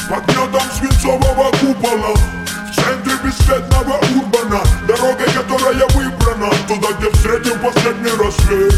Под гнетом свинцового купола, в центре бесцветного урбана, дорогой, которая выбрана, туда, где встретим последний рассвет.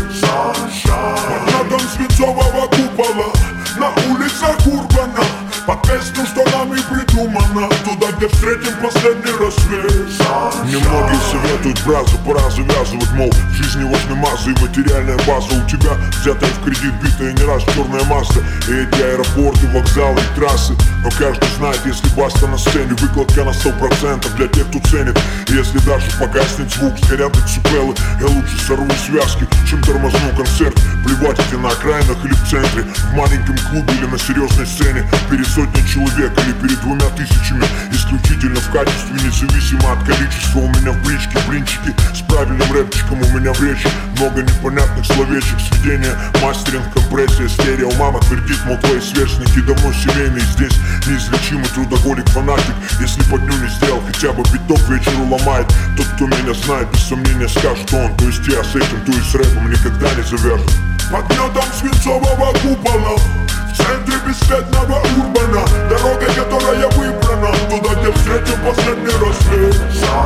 Под гнетом свинцового купола, на улицах урбана, под песню, что нами придумано, туда, где встретим последний рассвет. Немногие советуют, бразу, пора завязывать, мол, в жизни важны массы и материальная база. У тебя взятая в кредит, битая не раз черная масса, и эти аэропорты, вокзалы и трассы. Но каждый знает, если баста на сцене, выкладка на 100% для тех, кто ценит. И если даже погаснет звук, сгорят децибелы, я лучше сорву связки, чем тормозну концерт. Плевать, где на окраинах или в центре, в маленьком клубе или на серьезной сцене, перед сотней человек или перед 2000, исключительно в качестве, независимо от количества. У меня в бричке блинчики с правильным рэпчиком, у меня в речи много непонятных словечек. Сведения, мастеринг, компрессия, стерео. Мама твердит, мол, твои сверстники давно семейные. Здесь неизлечимый трудоголик, фанатик. Если по дню не сделал хотя бы биток, вечеру ломает. Тот, кто меня знает, без сомнения скажет он. То есть я с этим, то и с рэпом никогда не завяжу. Под гнетом свинцового купола, в центре бесцветного урбана, дорогой, которая выбрана, туда, где встретим последний рассвет.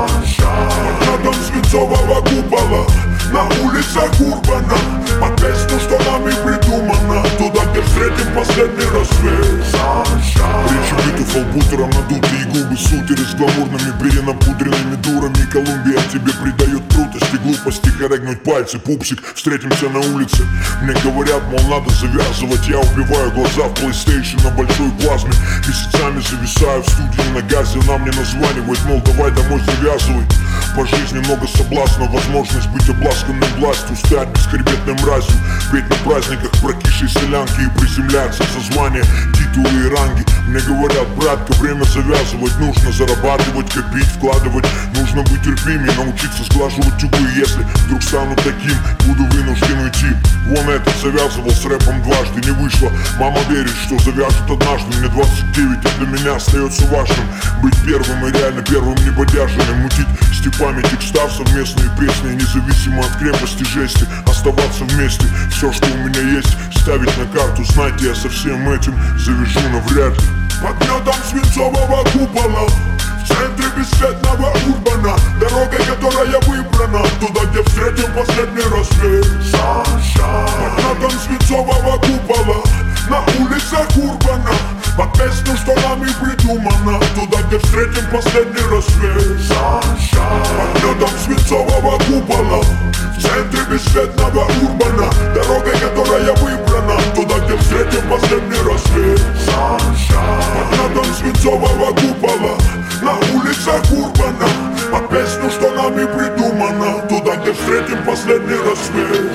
Под гнетом свинцового купола, на улицах урбана, под песню, что нами придумано, туда, где встретим последний рассвет. Речи битов, албутером надутые губы, сутеры с гламурными перенапудренными дурами. И Колумбия тебе придает крутости, глупости, хорегнуть пальцы, пупсик, встретимся на улице. Мне говорят, мол, надо завязывать, я убиваю глаза в PlayStation на большой плазме. Месяцами зависаю в студии на газе, она мне названивает, мол, давай домой завязывай. По жизни много соблазна, возможность быть обласканной властью, стать бесхребетной мразью, петь на праздниках прокисшей солянки и приземляться за звания, титулы и ранги. Мне говорят, братка, время завязывать, нужно зарабатывать, копить, вкладывать, нужно быть терпимее, научиться сглаживать углы. Если вдруг стану таким, буду вынужден уйти. Вон этот завязывал с рэпом дважды, не вышло. Мама верит, что завяжет однажды. Мне 29, и для меня остается важным быть первым и реально первым небодяжным. Мутить степами текстав, совместные песни, независимо от крепости жести, оставаться вместе. Все, что у меня есть, ставить на карту. Знаете, я со всем этим завяжу навряд ли. Под гнетом свинцового купола, в центре бесцветного урбана, дорогой, которая выбрана, туда, где встретим последний рассвет. Под гнетом свинцового купола, на улицах урбана, под песню, что нами придумано, туда, где встретим последний рассвет. Под гнетом свинцового купола, в центре бесцветного урбана, дорогой, которая выбрана, туда, где встретим последний рассвет. Под гнетом свинцового купола, на улицах урбана, под песню, что нами придумано, туда, где встретим последний рассвет.